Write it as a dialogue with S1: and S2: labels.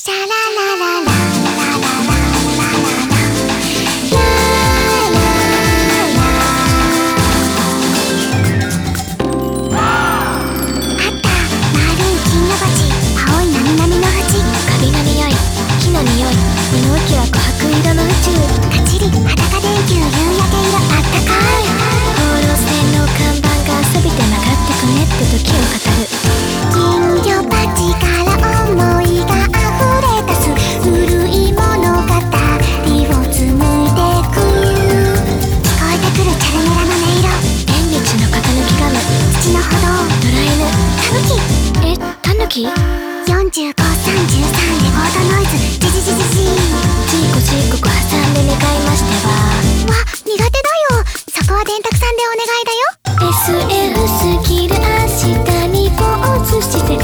S1: シャラララララララララあった丸い金魚鉢、青いなみなみの鉢、カビの匂い、木の匂い、物置は琥珀色の宇宙、かちり裸電球、夕焼け色、あったかい放浪線の看板が錆びて曲がってくねって時を語る。金魚鉢から思いが溢れ出す古い物語を紡いでく、聞こえてくるチャルメラの音色、縁日の型抜きガム、土の歩道、野良犬、タヌキ、タヌキ45、33、レコードノイズ、ジジジジジジーコジーココ挟んで願いましては、わ、苦手だよ、そこは電卓さんでお願いだよ。 SF すぎる明日にポーズして